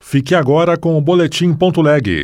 Fique agora com o Boletim.leg.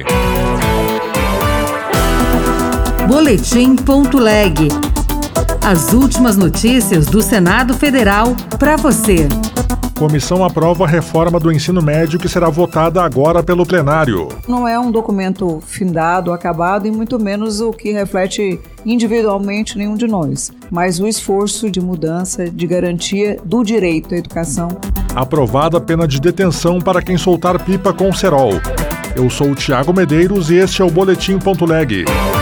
Boletim.leg. As últimas notícias do Senado Federal para você. Comissão aprova a reforma do ensino médio que será votada agora pelo plenário. Não é um documento findado, acabado e muito menos o que reflete individualmente nenhum de nós, mas o esforço de mudança, de garantia do direito à educação. Aprovada a pena de detenção para quem soltar pipa com cerol. Eu sou o Thiago Medeiros e este é o Boletim.leg.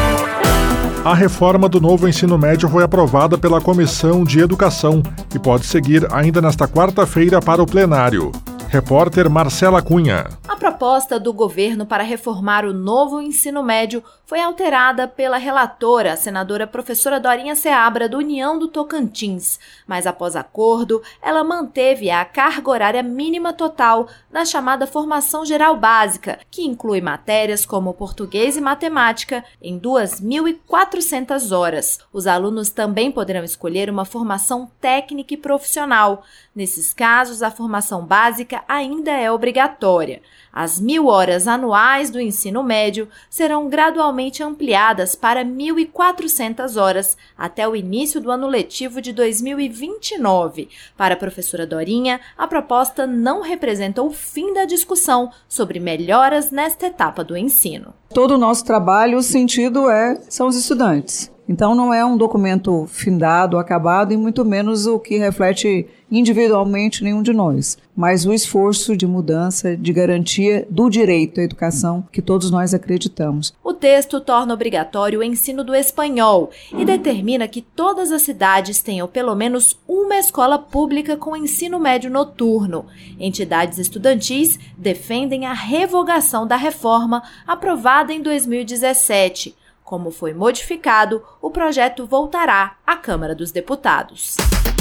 A reforma do novo ensino médio foi aprovada pela Comissão de Educação e pode seguir ainda nesta quarta-feira para o plenário. Repórter Marcela Cunha. A proposta do governo para reformar o novo ensino médio foi alterada pela relatora, a senadora professora Dorinha Seabra, do União do Tocantins. Mas após acordo, ela manteve a carga horária mínima total na chamada formação geral básica, que inclui matérias como português e matemática, em 2.400 horas. Os alunos também poderão escolher uma formação técnica e profissional. Nesses casos, a formação básica ainda é obrigatória. As 1.000 horas anuais do ensino médio serão gradualmente ampliadas para 1.400 horas até o início do ano letivo de 2029. Para a professora Dorinha, a proposta não representa o fim da discussão sobre melhoras nesta etapa do ensino. Todo o nosso trabalho, o sentido são os estudantes. Então não é um documento findado, acabado e muito menos o que reflete individualmente nenhum de nós, mas o esforço de mudança, de garantia do direito à educação que todos nós acreditamos. O texto torna obrigatório o ensino do espanhol e determina que todas as cidades tenham pelo menos uma escola pública com ensino médio noturno. Entidades estudantis defendem a revogação da reforma aprovada em 2017. Como foi modificado, o projeto voltará à Câmara dos Deputados.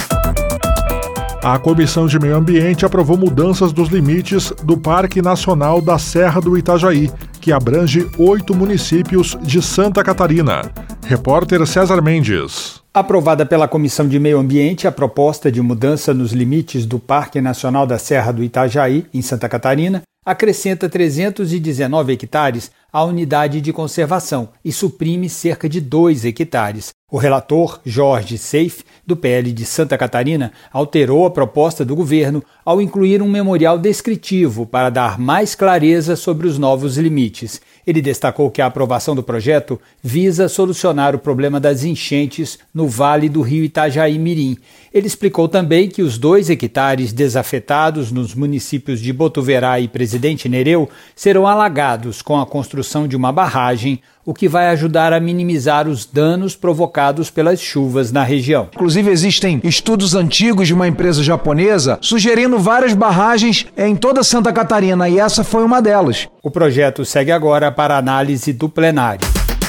A Comissão de Meio Ambiente aprovou mudanças dos limites do Parque Nacional da Serra do Itajaí, que abrange 8 municípios de Santa Catarina. Repórter César Mendes. Aprovada pela Comissão de Meio Ambiente, a proposta de mudança nos limites do Parque Nacional da Serra do Itajaí, em Santa Catarina, acrescenta 319 hectares à unidade de conservação e suprime cerca de 2 hectares. O relator, Jorge Seif, do PL de Santa Catarina, alterou a proposta do governo ao incluir um memorial descritivo para dar mais clareza sobre os novos limites. Ele destacou que a aprovação do projeto visa solucionar o problema das enchentes no Vale do Rio Itajaí-Mirim. Ele explicou também que os 2 hectares desafetados nos municípios de Botuverá e Presidente Nereu serão alagados com a construção de uma barragem, o que vai ajudar a minimizar os danos provocados pelas chuvas na região. Inclusive, existem estudos antigos de uma empresa japonesa sugerindo várias barragens em toda Santa Catarina, e essa foi uma delas. O projeto segue agora para análise do plenário.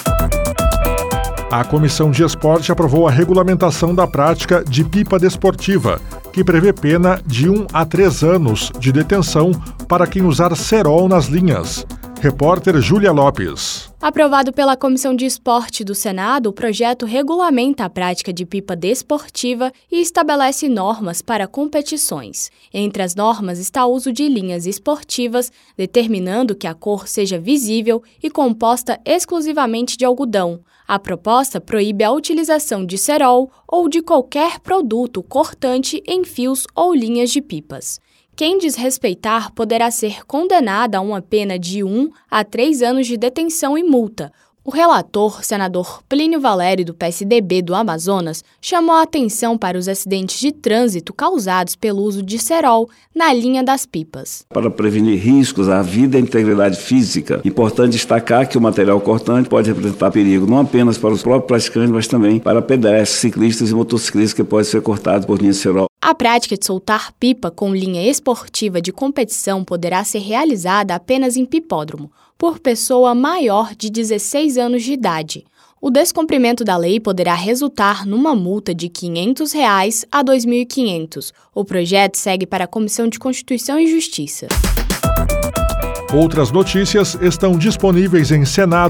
A Comissão de Esporte aprovou a regulamentação da prática de pipa desportiva, que prevê pena de 1 a 3 anos de detenção para quem usar cerol nas linhas. Repórter Júlia Lopes. Aprovado pela Comissão de Esporte do Senado, o projeto regulamenta a prática de pipa desportiva e estabelece normas para competições. Entre as normas está o uso de linhas esportivas, determinando que a cor seja visível e composta exclusivamente de algodão. A proposta proíbe a utilização de cerol ou de qualquer produto cortante em fios ou linhas de pipas. Quem desrespeitar poderá ser condenado a uma pena de 1 a 3 anos de detenção e multa. O relator, senador Plínio Valério, do PSDB do Amazonas, chamou a atenção para os acidentes de trânsito causados pelo uso de cerol na linha das pipas. Para prevenir riscos à vida e à integridade física, importante destacar que o material cortante pode representar perigo não apenas para os próprios praticantes, mas também para pedestres, ciclistas e motociclistas que podem ser cortados por linha de cerol. A prática de soltar pipa com linha esportiva de competição poderá ser realizada apenas em pipódromo, por pessoa maior de 16 anos de idade. O descumprimento da lei poderá resultar numa multa de R$ 500 a R$ 2.500. O projeto segue para a Comissão de Constituição e Justiça. Outras notícias estão disponíveis em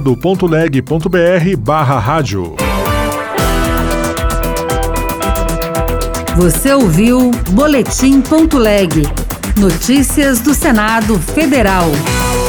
senado.leg.br/rádio. Você ouviu Boletim.leg. Notícias do Senado Federal.